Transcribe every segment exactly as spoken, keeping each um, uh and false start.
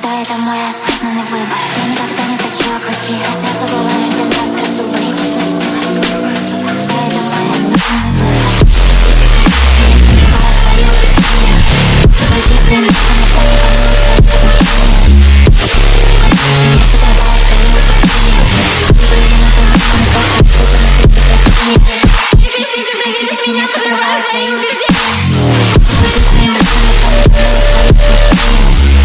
Да, это мой осознанный выбор. Я никогда не точила крюки, я сразу была лишь земля острозубой. Да, это мой осознанный выбор. Твою пустыню. Войди своим лицом, никто не волнует твои возмущения. Не подавай твою пустыню. Выбери на ту микрофон, просто трудно на ты прекраснее. Если ты видишь меня, подрываю твои убеждения. Войди своим лицом, никто не волнует твои возмущения.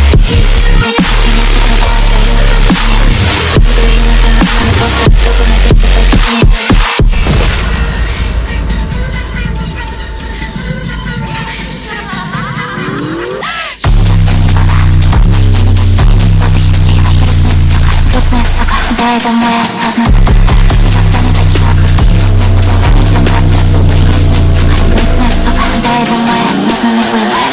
Да, это мой осознанный выбор. Никогда не точила крюки, я сразу была лишь земля острозубой. Грустная сука, да, это мой осознанный выбор.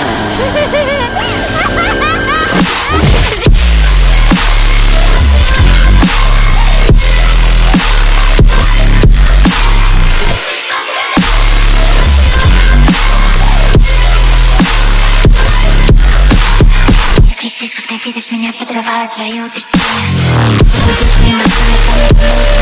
Я крестюсь, когда видишь меня, подрываю твои убеждения. Выйди своим лицом,